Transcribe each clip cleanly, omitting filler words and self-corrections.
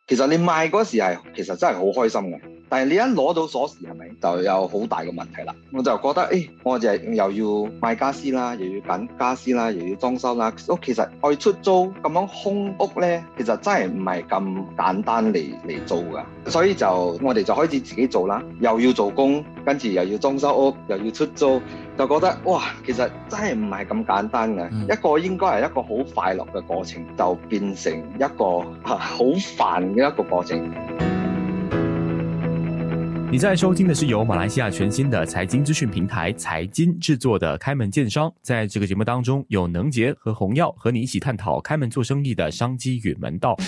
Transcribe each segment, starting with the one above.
其實你買嗰時係其實真係好開心嘅，但係你一攞到鎖匙係咪就有好大嘅問題啦？我就覺得我就又要買家私啦，又要揀家私啦，又要裝修啦。其實愛出租咁樣空屋咧，其實真係唔係咁簡單嚟做噶，所以我哋就開始自己做啦，又要做工，跟住又要裝修屋，又要出租，就覺得哇，其實真係唔係咁簡單嘅。一個應該係一個好快樂嘅過程，就變成一個好煩嘅一個過程。 你在收听的是由马来西亚全新的财经资讯平台财经制作的开门见商。在这个节目当中，有能杰和洪耀和你一起探讨开门做生意的商机与门道。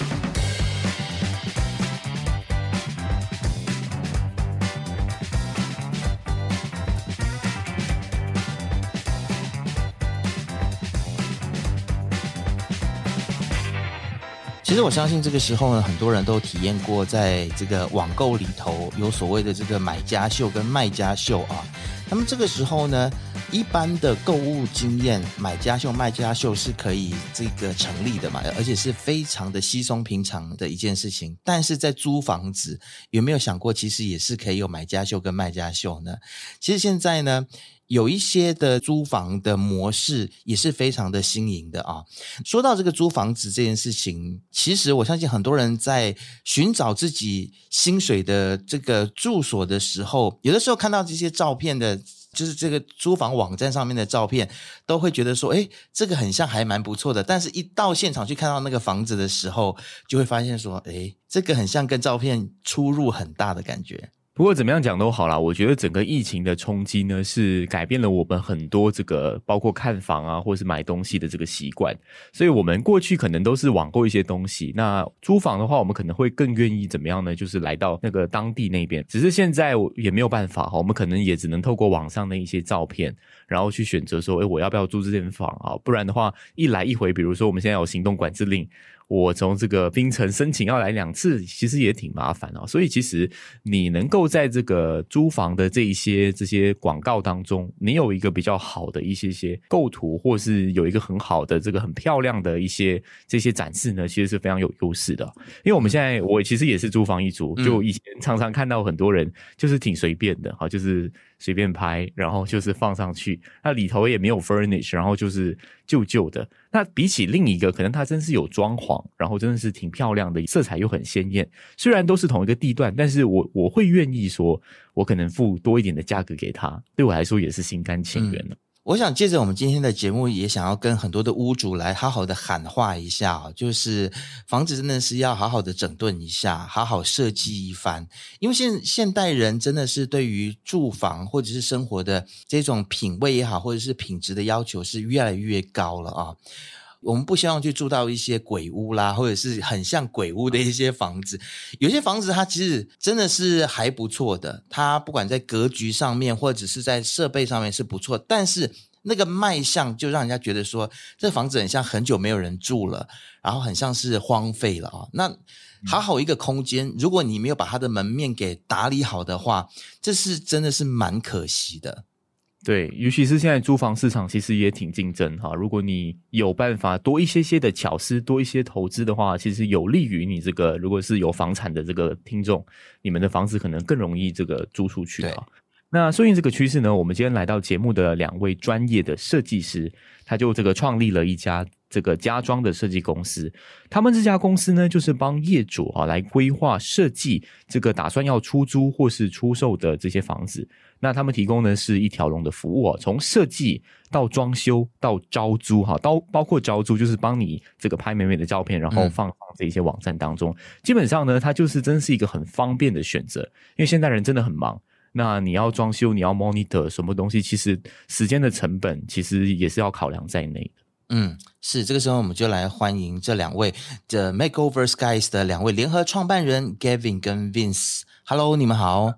其实我相信这个时候呢，很多人都体验过在这个网购里头有所谓的这个买家秀跟卖家秀啊。那么这个时候呢，一般的购物经验，买家秀卖家秀是可以这个成立的嘛，而且是非常的稀松平常的一件事情。但是在租房子，有没有想过其实也是可以有买家秀跟卖家秀呢？其实现在呢，有一些的租房的模式也是非常的新颖的啊。说到这个租房子这件事情，其实我相信很多人在寻找自己薪水的这个住所的时候，有的时候看到这些照片的，就是这个租房网站上面的照片，都会觉得说这个很像还蛮不错的，但是一到现场去看到那个房子的时候，就会发现说这个很像跟照片出入很大的感觉。 不过怎么样讲都好啦，我觉得整个疫情的冲击呢，是改变了我们很多这个包括看房啊或是买东西的这个习惯。所以我们过去可能都是网购一些东西，那租房的话我们可能会更愿意怎么样呢，就是来到那个当地那边。只是现在也没有办法，我们可能也只能透过网上的一些照片，然后去选择说我要不要租这间房啊？不然的话一来一回，比如说我们现在有行动管制令，我从这个槟城申请要来2次，其实也挺麻烦啊。所以其实你能够在这个租房的这些广告当中，你有一个比较好的一些构图，或是有一个很好的这个很漂亮的这些展示呢，其实是非常有优势的。因为我们现在我其实也是租房一族，就以前常常看到很多人就是挺随便的，就是随便拍，然后就是放上去，那里头也没有 furnish， 然后就是旧旧的。那比起另一个可能它真是有装潢，然后真的是挺漂亮的，色彩又很鲜艳，虽然都是同一个地段，但是我会愿意说我可能付多一点的价格给他，对我来说也是心甘情愿的。 我想借着我们今天的节目，也想要跟很多的屋主来好好的喊话一下就是房子真的是要好好的整顿一下，好好设计一番。因为现代人真的是对于住房或者是生活的这种品味也好，或者是品质的要求是越来越高了啊。我们不希望去住到一些鬼屋啦，或者是很像鬼屋的一些房子。有些房子它其实真的是还不错的，它不管在格局上面或者是在设备上面是不错，但是那个卖相就让人家觉得说这房子很像很久没有人住了，然后很像是荒废了啊。那好好一个空间，如果你没有把它的门面给打理好的话，这是真的是蛮可惜的。 对，尤其是现在租房市场其实也挺竞争哈。如果你有办法多一些的巧思，多一些投资的话，其实有利于你这个如果是有房产的这个听众，你们的房子可能更容易这个租出去啊。那顺应这个趋势呢，我们今天来到节目的2位专业的设计师，他就这个创立了一家这个家装的设计公司。他们这家公司呢，就是帮业主来规划设计这个打算要出租或是出售的这些房子。那他们提供的是一条龙的服务从设计到装修到招租包括招租就是帮你这个拍美美的照片，然后放这些网站当中。基本上呢，它就是真是一个很方便的选择，因为现代人真的很忙。那你要装修，你要 monitor 什么东西，其实时间的成本其实也是要考量在内的。 是，这个时候我们就来欢迎这2位的 Makeover Skies 的2位联合创办人 Gavin 跟 Vince。Hello， 你们好。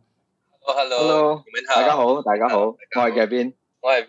Hello， 你们好，大家好，大家好，我係 Gavin， 我係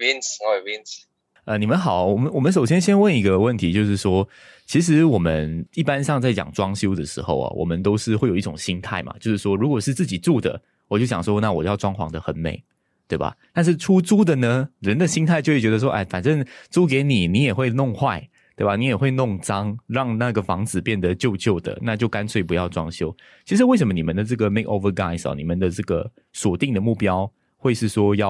Vince。 你们好，我们首先先问一个问题，就是说，其实我们一般上在讲装修的时候我们都是会有一种心态嘛，就是说，如果是自己住的，我就想说，那我要装潢的很美，对吧？但是出租的呢，人的心态就会觉得说，反正租给你，你也会弄坏。 对吧？你也会弄脏，让那个房子变得旧旧的，那就干脆不要装修。其实为什么你们的这个 makeover guys 你们的这个锁定的目標會是說要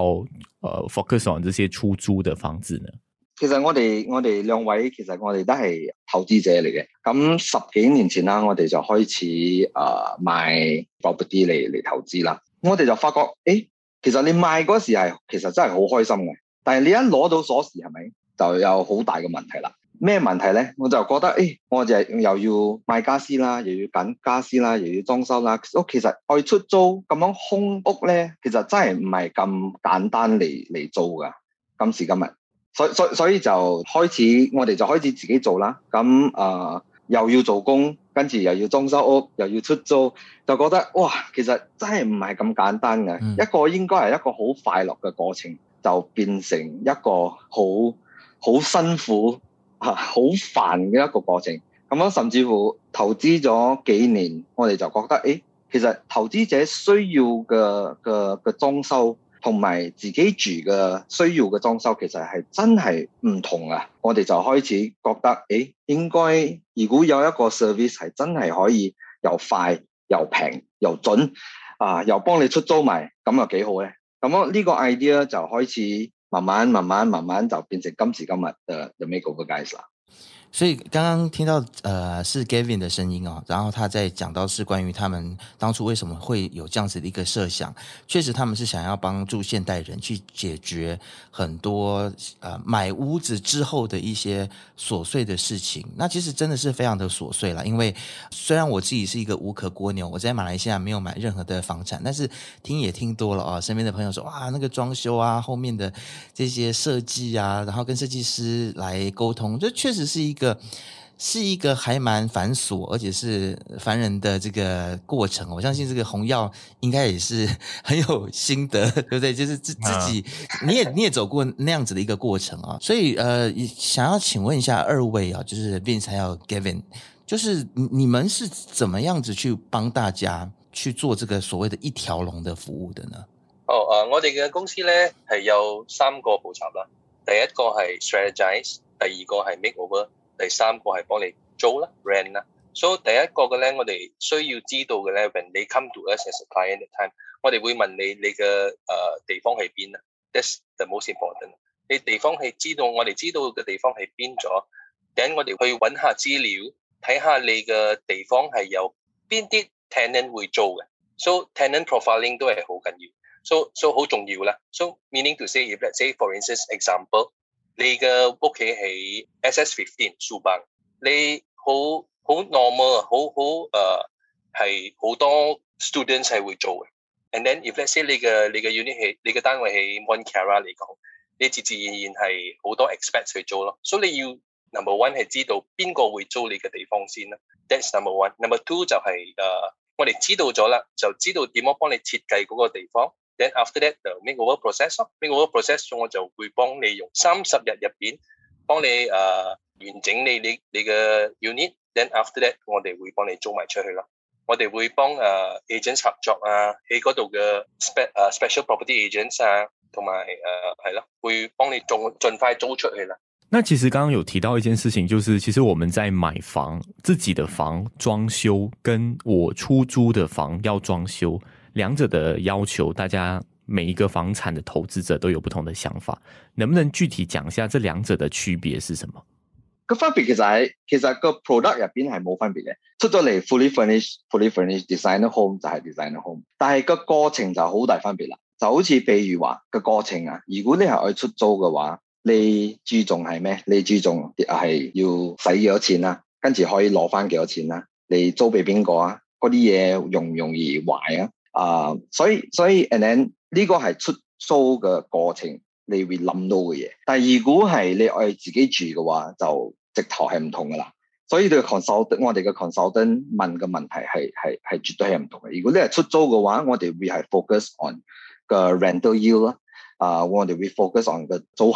focus on 這些出租的房子呢？ 其實我哋兩位其實我哋都係投資者嚟嘅。咁10幾年前啦，我哋就開始買 property 嚟投資啦。我哋就發覺，其實你賣嗰時係其實真係好開心嘅，但係你一攞到鎖匙係咪就有好大嘅問題啦？咩問題咧？我就覺得，我就又要買家私啦，又要揀家私啦，又要裝修啦。其實愛出租咁樣空屋咧，其實真係唔係咁簡單嚟做噶。今時今日，所以就開始我哋就開始自己做啦。咁又要做工，跟住又要裝修屋，又要出租，就覺得哇，其實真係唔係咁簡單嘅。一個應該係一個好快樂嘅過程，就變成一個好辛苦。好煩嘅一個過程，咁樣甚至乎投資咗幾年，我哋就覺得，其實投資者需要嘅裝修同埋自己住嘅需要嘅裝修，其實係真係唔同啊！我哋就開始覺得，應該如果有一個 service 係真係可以又快又平又準又幫你出租埋，咁又幾好咧！咁樣呢個 idea 就開始。慢慢就變成今時今日的 makeover guys 啦。 所以刚刚听到是 Gavin 的声音然后他在讲到是关于他们当初为什么会有这样子的一个设想，确实他们是想要帮助现代人去解决很多买屋子之后的一些琐碎的事情。那其实真的是非常的琐碎啦，因为虽然我自己是一个无壳蜗牛，我在马来西亚没有买任何的房产，但是也听多了身边的朋友说哇，那个装修后面的这些设计然后跟设计师来沟通，这确实是一个还蛮繁琐而且是烦人的这个过程。我相信这个洪耀应该也是很有心得，对不对？就是自己你也走过那样子的一个过程所以想要请问一下二位就是 Vince 还有 Gavin， 就是你们是怎么样子去帮大家去做这个所谓的一條龍的服務的呢？ 我哋嘅公司咧係有3個步驟啦。第一個係 strategize， 第二個係 makeover，第3個係幫你租啦 rent 啦。所以第一個嘅咧，我哋需要知道嘅咧 ，when they come to us as a client at time， 我哋會問你嘅地方喺邊啊 ？That's the most important。你地方係知道，我哋知道嘅地方係邊咗，等我哋去揾下資料，睇下你嘅地方係有邊啲 tenant 會租嘅。So tenant profiling 都係好緊要。So 好重要啦。So meaning to say, if let's say for instance example， 你嘅屋企喺 SS15 樹邦，你好 normal 係好多 students 係會做嘅。And then if let's say 你嘅 unit 係你嘅單位喺 Mont Kiara 嚟講，你自然係好多 expats 去做咯。所以你要 number one 係知道邊個會租你嘅地方先啦。That's number one。number two 就係我哋知道咗啦，就知道點樣幫你設計嗰個地方。Then after that, the makeover process 咯 ，makeover process 我就會幫你用30日入邊幫你完整你嘅 unit。Then after that， 我哋會幫你租埋出去咯。我哋會幫agents 合作喺嗰度嘅 special property agents 同埋係咯，會幫你盡快租出去啦。 那其實剛剛有提到一件事情，就是其實我們在買房，自己的房裝修跟我出租的房要裝修，兩者的要求，大家每一個房產的投資者都有不同的想法，能不能具體講一下這兩者的區別是什麼？ 個分別其實個 product 入邊係冇分別嘅，出咗嚟 fully furnished designer home 就係 designer home， 但係個過程就好大分別啦。就好似譬如話個過程如果你係去出租嘅話，你注重係咩？你注重係要使幾多錢啦，跟住可以攞翻幾多錢啦？你租俾邊個嗰啲嘢容唔容易壞所以 and then 呢個係出租嘅過程，你會諗到嘅嘢。但係如果係你愛自己住嘅話，就直頭係唔同噶啦。所以我哋嘅 consultant 問嘅問題係絕對係唔同嘅。如果你係出租嘅話，我哋會係 focus on 個 rental yield 啦。我哋會 focus on 個租客啦。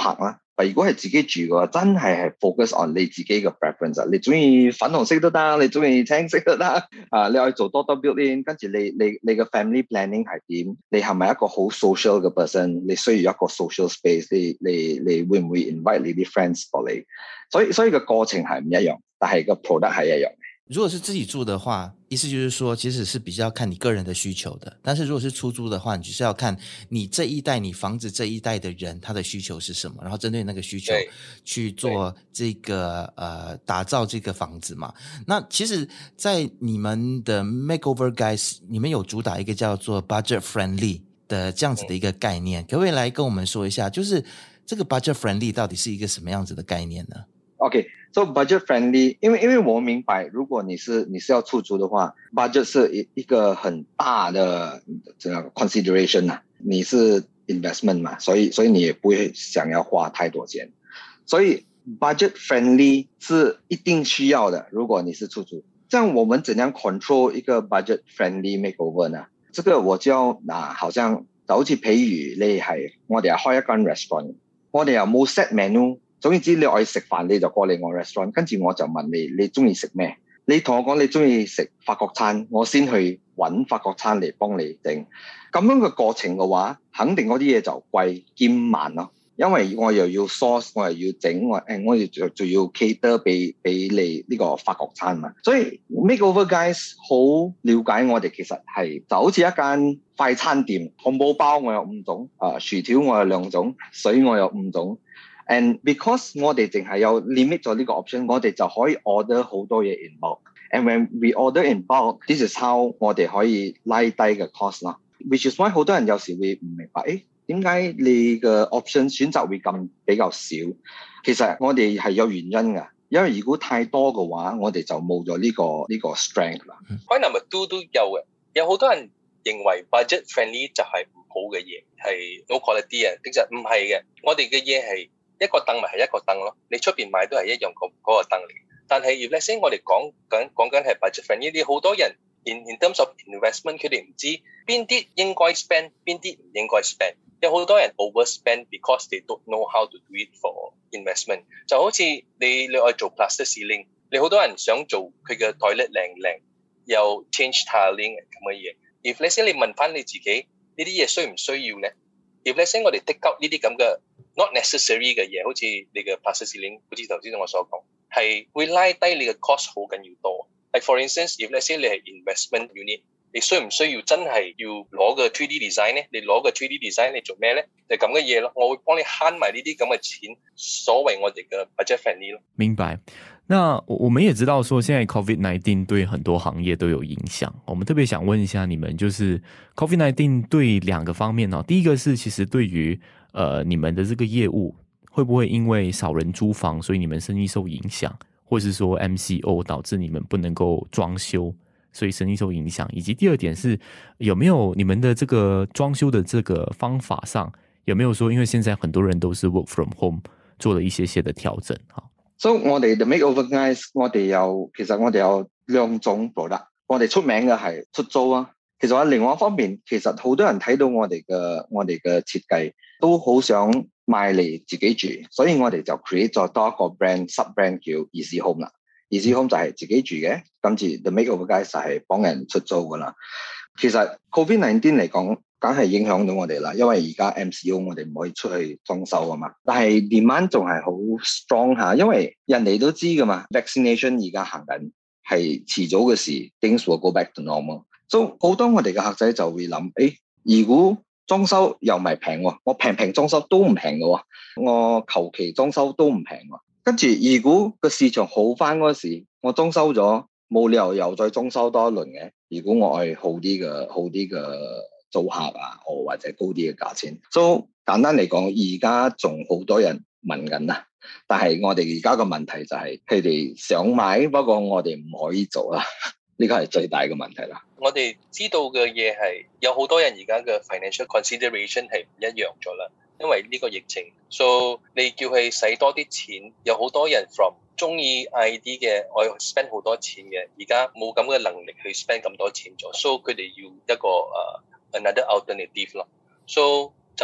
但如果係自己住嘅話，真係 focus on 你自己嘅 preference。你中意粉紅色都得，你中意青色都得。你可以做多 build-in， 跟住你嘅 family planning 係點？你係咪一個好 social 嘅 person？你需要一個 social space， 你會唔會 invite 你啲 friends 過嚟？所以個過程係唔一樣，但係個 product 係一樣。 如果是自己住的話，意思就是說其實是比較看你個人的需求的，但是如果是出租的話，你就是要看你這一代你房子這一代的人他的需求是什麼，然後針對那個需求去做這個打造這個房子嘛。那其實在你們的 Makeover Guys 你們有主打一個叫做 budget friendly 的這樣子的一個概念，可不可以來跟我們說一下，就是這個 budget friendly 到底是一個什麼樣子的概念呢 ？OK，so budget friendly， 因為我明白，如果你是要出租的話 ，budget 是一個很大的這個 consideration 啊。你是 investment 嘛，所以你也不會想要花太多錢，所以 budget friendly 是一定需要的。如果你是出租，這樣我們怎樣 control 一個 budget friendly makeover 呢？這個我就要好像就好似譬如你係我哋係開一間 restaurant， 我哋又冇 set menu。總之你愛食飯你就過嚟我 restaurant， 跟住我就問你中意食咩？你同我講你中意食法國餐，我先去揾法國餐嚟幫你整。咁樣嘅過程嘅話，肯定嗰啲嘢就貴兼慢咯。因為我又要 source， 我又要整，我仲要 cater 俾你呢個法國餐嘛。所以 Makeover Guys 好了解我哋，其實係就好似一間快餐店，漢堡包我有5種，薯條我有2種，水我有5種。And because 我哋淨係有 limit 咗呢個 option， 我哋就可以 order 好多嘢 in bulk。And when we order in bulk， this is how 我哋可以拉低嘅 cost 啦。Which is why 好多人有時會唔明白，點解你嘅 option 選擇會咁比較少？其實我哋係有原因㗎，因為如果太多嘅話，我哋就冇咗呢個 strength 啦。 Point number 2都有嘅，有好多人認為 budget friendly 就係唔好嘅嘢，係 no quality 啊，其實唔係嘅。我哋嘅嘢係一個凳咪係一個凳咯，你出邊買都係一樣嗰個凳嚟。但係 if let's say 我哋講緊係 budget friendly， 你好多人 in terms of investment， 佢哋唔知邊啲應該 spend， 邊啲唔應該 spend。有好多人 overspend because they don't know how to do it for investment。就好似你愛做 plaster ceiling， 你好多人想做佢嘅 toilet 靚，又 change tiling 咁嘅嘢。if let's say 你問翻你自己呢啲嘢需唔需要咧 ？if let's say 我哋 take up 呢啲咁嘅 not necessary 嘅嘢，好似你嘅 plaster ceiling， 好似頭先我所講，係會拉低你嘅 cost 好緊要多。Like for instance，if let's say 你係 investment unit， 你需唔需要真係要攞個 3D design 咧？你攞個 3D design 嚟做咩咧？就咁嘅嘢咯。我會幫你慳埋呢啲咁嘅錢，所謂我哋嘅 budget friendly 咯。 明白。那我們也知道說現在 COVID-19 對很多行業都有影響，我們特別想問一下你們，就是 COVID-19 對2個方面，第一個是其實對於你們的這個業務會不會因為少人租房，所以你們生意受影響，或是說 MCO 導致你們不能夠裝修，所以生意受影響，以及第二點是有沒有你們的這個裝修的這個方法上有沒有說，因為現在很多人都是 work from home 做了一些的調整。 所以我哋 The Makeover Guys 其實我哋有2種 product， 我哋出名嘅係出租啊。其實另外一方面，其實好多人睇到我哋嘅設計都好想買嚟自己住，所以我哋就 create 咗多一個 sub brand 叫 Easy Home 啦。Easy Home 就係自己住嘅，跟住 The Makeover Guys 就係幫人出租噶啦。其實 COVID-19 嚟講，梗係影響到我哋啦，因為而家 MCO 我哋唔可以出去裝修啊嘛。但係 demand 仲係好 strong 下，因為人哋都知噶嘛 ，vaccination 而家行緊係遲早嘅事 ，things will go back to normal。所以好多我哋嘅客仔就會諗，如果裝修又唔係平喎，我平裝修都唔平嘅喎，我求其裝修都唔平喎。跟住如果個市場好翻嗰時，我裝修咗，冇理由又再裝修多一輪嘅。如果我係好啲嘅租客啊，或者高啲嘅價錢。So 簡單嚟講，而家仲好多人問緊啦，但係我哋而家個問題就係佢哋想買，不過我哋唔可以做啦。呢個係最大嘅問題啦。 我哋知道嘅嘢係有好多人而家嘅 financial consideration 係唔一樣咗啦，因為呢個疫情，所以你叫佢使多啲錢，有好多人 from 中意 ID 嘅，我 spend 好多錢嘅，而家冇咁嘅能力去 spend 咁多錢咗，所以佢哋要一個another alternative 咯，所以就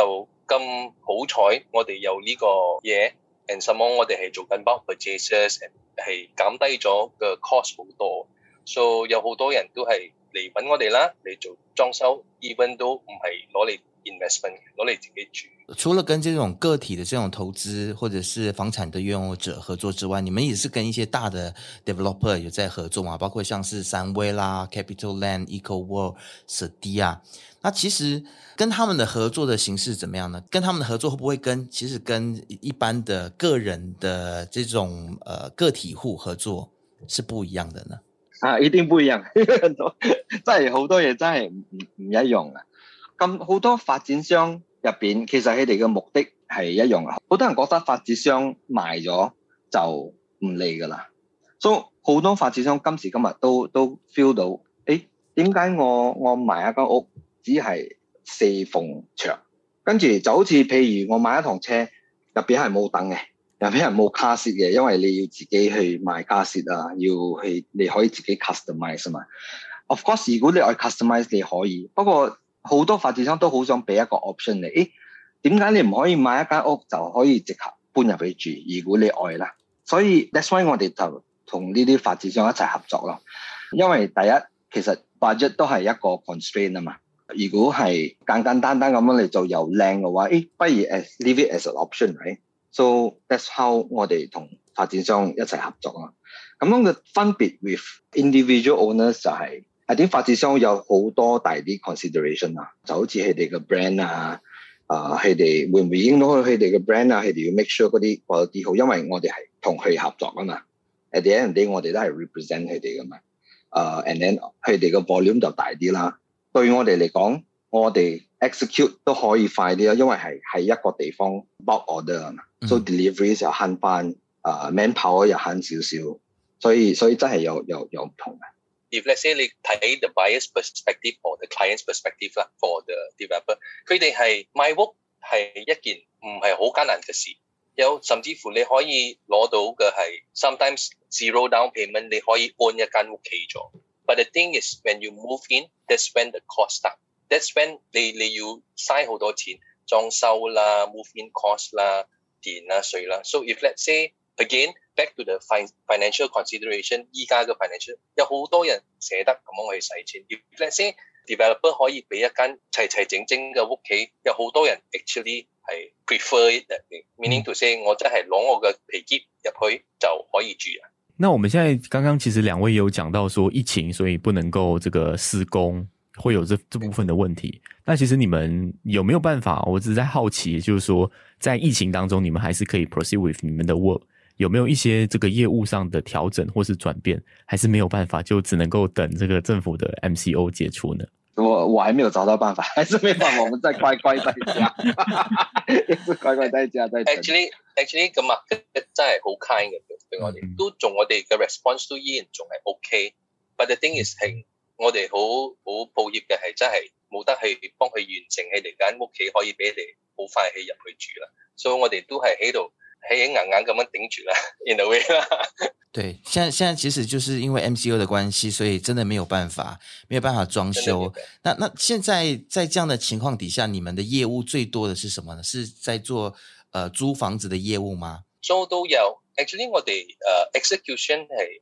咁好彩，我哋有呢個嘢，and some more 我哋係做緊 bulk purchases，係減低咗嘅 cost 好多，所以有好多人都係嚟揾我哋啦，嚟做裝修 ，even 都唔係攞嚟 investment， 攞嚟自己住。 除了跟这种个体的这种投资或者是房产的拥有者合作之外，你们也是跟一些大的 developer 有在合作嘛？包括像是三威啦、Capital Land、Eco World、Sedia。那其实跟他们的合作的形式怎么样呢？跟他们的合作会不会其实跟一般的个人的这种个体户合作是不一样的呢？ 一定不一樣，真係好多嘢真係唔一樣嘅。咁好多發展商入邊，其實佢哋嘅目的係一樣嘅。好多人覺得發展商賣咗就唔理㗎啦，所以好多發展商今時今日都 feel 到，點解我買一間屋只係4埲牆，跟住就好似譬如我買一趟車入邊係冇凳嘅。入邊係冇卡士嘅，因為你要自己去買卡士啊，你可以自己 customize 嘛。Of course， 如果你愛 customize 你可以，不過好多發展商都好想俾一個 option 你。點解你唔可以買一間屋就可以即刻搬入去住？如果你愛啦，所以 that's why 我哋就同呢啲發展商一齊合作咯。因為第一，其實 budget 都係一個 constraint 啊嘛。如果係簡簡單單咁樣你做又靚嘅話，不如 leave it as an option，right？So that's how 我哋同發展商一齊合作啦。咁樣嘅分別 with individual owners 就係啲發展商有好多大啲 consideration 啊，就好似佢哋嘅 brand 啊，佢哋會唔會影到佢哋嘅 brand 啊？佢哋要 make sure 嗰啲 quality 好，因為我哋係同佢合作啊嘛。At the end of the day 我哋都係 represent 佢哋噶嘛。and then 佢哋嘅 volume 就大啲啦。對我哋嚟講，我哋 execute 都可以快啲啦，因為係一個地方 bulk order 啊嘛，所以 delivery 又慳翻，manpower 又慳少少，所以真係有唔同嘅。 If let's say 你睇 the buyer's perspective or the client's perspective 啦 ，for the developer， 佢哋係買屋係一件唔係好艱難嘅事，有甚至乎你可以攞到嘅係 sometimes zero down payment， 你可以按一間屋企咗。But the thing is when you move in, that's when the cost start。That's when 你要嘥好多錢裝修啦、move in cost 啦、電啦、水啦。So if let's say again back to the financial consideration， 依家嘅 financial 有好多人捨得咁樣去使錢。If let's say developer 可以俾一間齊齊整整嘅屋企，有好多人 actually 係 prefer it，meaning to say 我真係攞我嘅皮篋入去就可以住啊。 那我们现在刚刚其实两位也有讲到说疫情，所以不能够这个施工。会有这部分的问题，那其实你们有没有办法？我只是在好奇，就是说在疫情当中，你们还是可以 proceed with 你们的 work， 有没有一些这个业务上的调整或是转变？还是没有办法，就只能够等这个政府的 MCO 解除呢？ 我還沒有找到辦法，還是沒辦法，我們再乖乖在家，也是乖乖在家在等。 Actually 咁啊，真係好 kind 嘅對我哋，都仲我哋嘅 response 都依然仲係 OK。But the thing is 係我哋好抱歉嘅係真係冇得去幫佢完成佢哋間屋企，可以俾佢哋好快去入去住啦。所以我哋都係喺度硬硬咁樣頂住啦 ，in a way 啦。 對，現在其實就是因為 MCO 的關係，所以真的沒有辦法裝修。那現在在這樣的情況底下，你們的業務最多的是什麼呢？是在做租房子的業務嗎？ 租都有 ，actually 我哋execution 係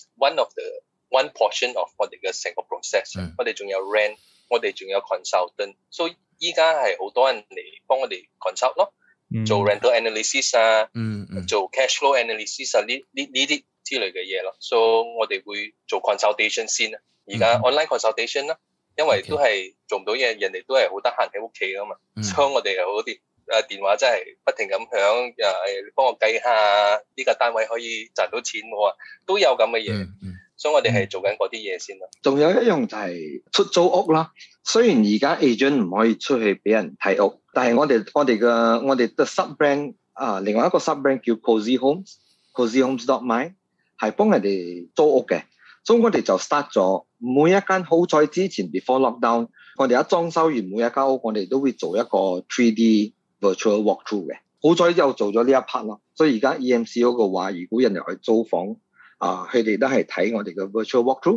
one portion of 我哋嘅成個 process，我哋仲有 rent， 我哋仲有 consultant， 所以依家係好多人嚟幫我哋 consult 咯，做 rental analysis 啊，做 cash flow analysis 啊，呢啲之類嘅嘢咯，所以我哋會做 consultation 先啦，而家 online consultation 啦，因為都係做唔到嘢，人哋都係好得閒喺屋企噶嘛，所以我哋又好啲電話真係不停咁響，你幫我計下呢個單位可以賺到錢喎，都有咁嘅嘢。所以我哋係做緊嗰啲嘢先咯。仲有一樣就係出租屋啦。雖然而家 agent 唔可以出去俾人睇屋，但係我哋嘅 sub brand 另外一個 sub brand 叫 Cozy Homes，cozyhomes.my 係幫人哋租屋嘅。所以我哋就 start 咗每一間，好彩之前 before lockdown， 我哋一裝修完每一間屋，我哋都會做一個 3D virtual walkthrough 嘅。好彩又做咗呢一 part 咯。所以而家 EMCO 嘅話，如果人哋去租房，佢哋都係睇我哋嘅 virtual walkthrough，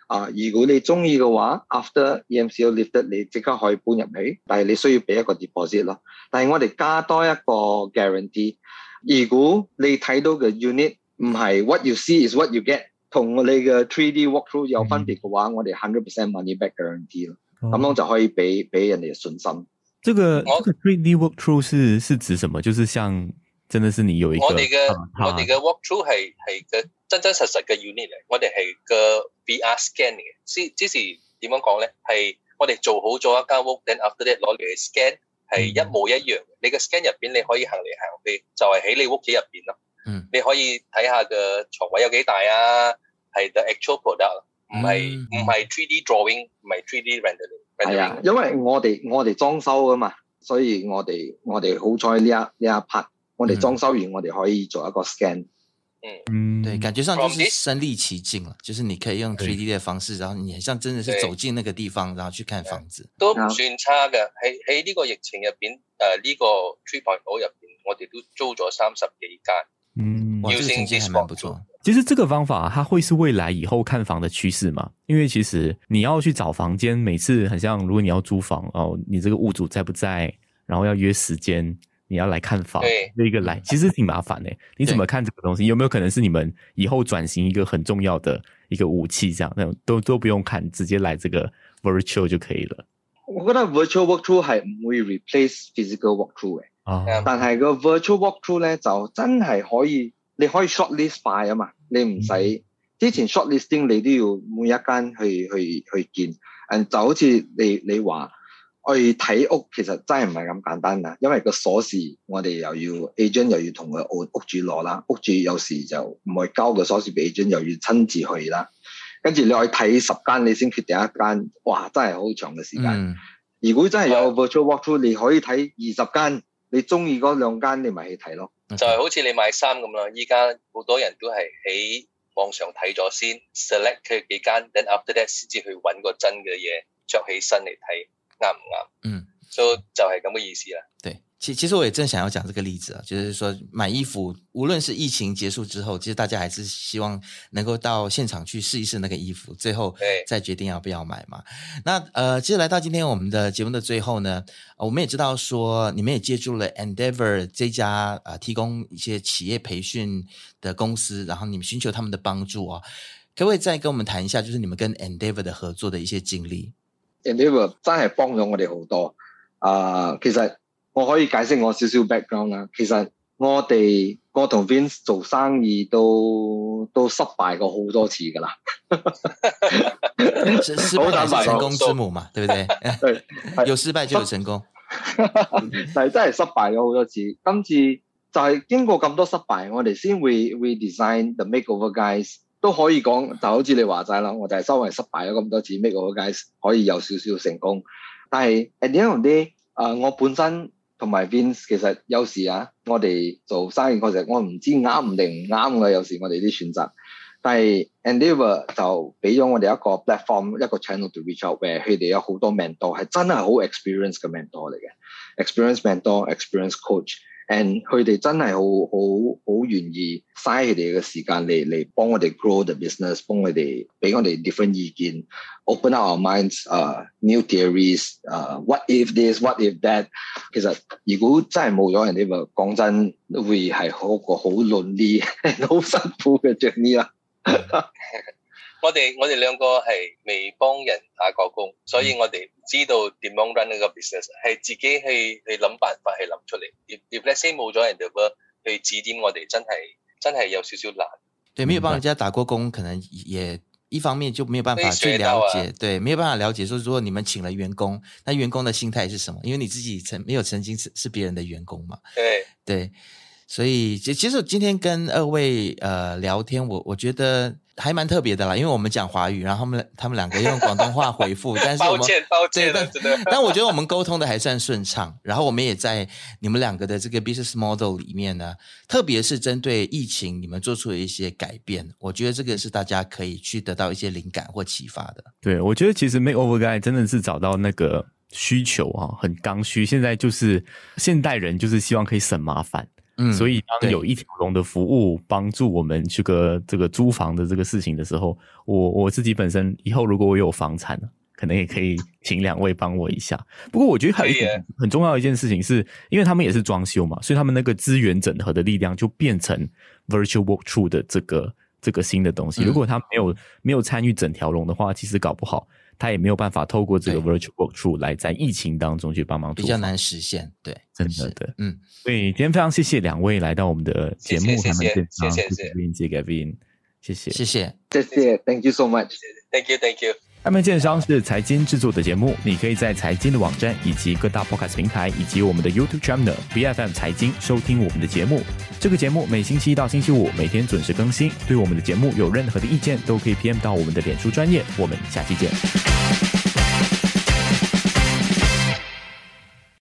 如果你中意嘅話 ，after EMCO lifted 你即刻可以搬入去，但係你需要俾一個 deposit 咯。但係我哋加多一個 guarantee， 如果你睇到嘅 unit 唔係 what you see is what you get， 同我哋嘅 3D walkthrough 有分別嘅話，我哋 100% money back guarantee 咯。咁樣就可以俾人哋信心。 這個 3D walkthrough 是指什麼？就是像真的是你有一個我哋嘅 walkthrough 係嘅真真實實嘅 unit 嚟，我哋係個 VR scan 嚟嘅。即是點樣講咧？係我哋做好咗一間屋 ，then after that 攞嚟 scan 係一模一樣嘅。你嘅 scan 入邊你可以行嚟行去，就係喺你屋企入邊咯。你可以睇下個床位有幾大啊，係 the actual product， 唔係 3D drawing， 唔係 3D rendering。 係啊，因為我哋裝修噶嘛，所以我哋好彩呢一 part， 我哋裝修完我哋可以做一個 scan。 對，感覺上就是身臨其境了，就是你可以用 3D 的方式，然後你很像真的是走進那個地方，然後去看房子。 都唔算差嘅，喺呢個疫情入邊，呢個 3.0 入邊，我哋都租咗30幾間。 哇，這個成績還蠻不錯。 其實這個方法它會是未來以後看房的趨勢嗎？因為其實你要去找房間，每次很像如果你要租房你這個屋主在不在，然後要約時間，你要來看房，一個來，其實挺麻煩的。你怎麼看這個東西？有沒有可能是你們以後轉型一個很重要的一個武器？這樣那種都不用看，直接來這個 virtual 就可以了。 我覺得 virtual walkthrough 係唔會 replace physical walkthrough 嘅，但係個 virtual walkthrough 咧就真係可以。你可以 shortlist 快啊嘛，你唔使之前 shortlisting 你都要每一間去見，就好似你話去睇屋，其實真係唔係咁簡單啊，因為個鎖匙我哋又要 agent 又要同個屋主攞啦，屋主有時就唔會交個鎖匙俾 agent， 又要親自去啦，跟住你去睇10間你先決定一間，哇真係好長嘅時間。如果真係有 virtual walkthrough， 你可以睇20間，你中意嗰2間你咪去睇咯。 就係好似你買衫咁啦，依家好多人都係喺網上睇咗先 ，select 佢幾間 ，then after that 先至去揾個真嘅嘢着起身嚟睇啱唔啱。所以就係咁嘅意思啦。 對，其實我也正想要講這個例子啊，就是說買衣服，無論是疫情結束之後，其實大家還是希望能夠到現場去試一試那個衣服，最後再決定要不要買嘛。那其實來到今天我們的節目的最後呢，我們也知道說你們也借助了 Endeavor 這家提供一些企業培訓的公司，然後你們尋求他們的幫助啊，可不可以再跟我們談一下，就是你們跟 Endeavor 的合作的一些經歷？ Endeavor 真係幫咗我哋好多。其實我可以解釋我少少 background 啦。其實我同 Vince 做生意都失敗過好多次噶啦。 失敗是成功之母嘛，對不對？對，有失敗就有成功。 但係真係失敗咗好多次。今次就係經過咁多失敗，我哋先會 design the makeover guys。都可以講，就好似你話齋啦，我就係收為失敗咗咁多次 makeover guys，可以有少少成功。但係 at the end of the day，我本身同埋 Vince 其實有時我哋做生意嗰時，我唔知啱唔定唔啱嘅，有時我哋啲選擇。但係 Endeavor 就俾咗我哋一個 platform， 一個 channel to reach out， 佢哋有好多 mentor， 係真係好 experience 嘅 mentor 嚟嘅 ，experience mentor、experience coach。and 佢哋真係好願意嘥佢哋嘅時間嚟幫我哋 grow the business， 幫佢哋俾我哋 different 意見 ，open up our minds，new theories，what if this，what if that。其實如果真係冇咗人哋，講真會係個好 lonely、好辛苦嘅 journey 啦。 我哋兩個係未幫人打過工，所以我哋唔知道點樣 run 呢個 business， 係自己去諗辦法去諗出嚟。if let's say 冇咗人哋去指點我哋，真係有少少難。 對，沒有幫人家打過工，可能也一方面就沒有辦法去了解，對，沒有辦法了解說，如果你們請了員工，那員工的心態是什麼？因為你自己沒有曾經是別人的員工嘛。對，所以其實今天跟2位聊天，我覺得還蠻特別的啦，因為我們講華語，然後他們兩個用廣東話回復，但是我們抱歉， 但我覺得我們溝通的還算順暢，然後我們也在你們兩個的這個 business model 裡面呢，特別是針對疫情，你們做出了一些改變，我覺得這個是大家可以去得到一些靈感或啟發的。 對，我覺得其實 Makeover Guy 真的是找到那個需求很剛需，現在就是現代人就是希望可以省麻煩。 所以当有一条龙的服务帮助我们这个租房的这个事情的时候，我自己本身以后如果我有房产，可能也可以请2位帮我一下。不过我觉得还有一点很重要的一件事情是，因为他们也是装修嘛，所以他们那个资源整合的力量就变成 virtual walkthrough 的这个新的东西。如果他没有参与整条龙的话，其实搞不好他也没有办法透过这个 virtual walkthrough 来在疫情当中去帮忙， 比较难实现。对， 真的对，所以今天非常谢谢2位来到我们的节目， 谢谢 Gavin， 谢谢 ，Thank you so much，Thank you。 开门见山是财经制作的节目，你可以在财经的网站以及各大 podcast 平台以及我们的 YouTube channel BFM 财经收听我们的节目。这个节目每星期一到星期五每天准时更新。对我们的节目有任何的意见，都可以 PM 到我们的脸书专页。我们下期见。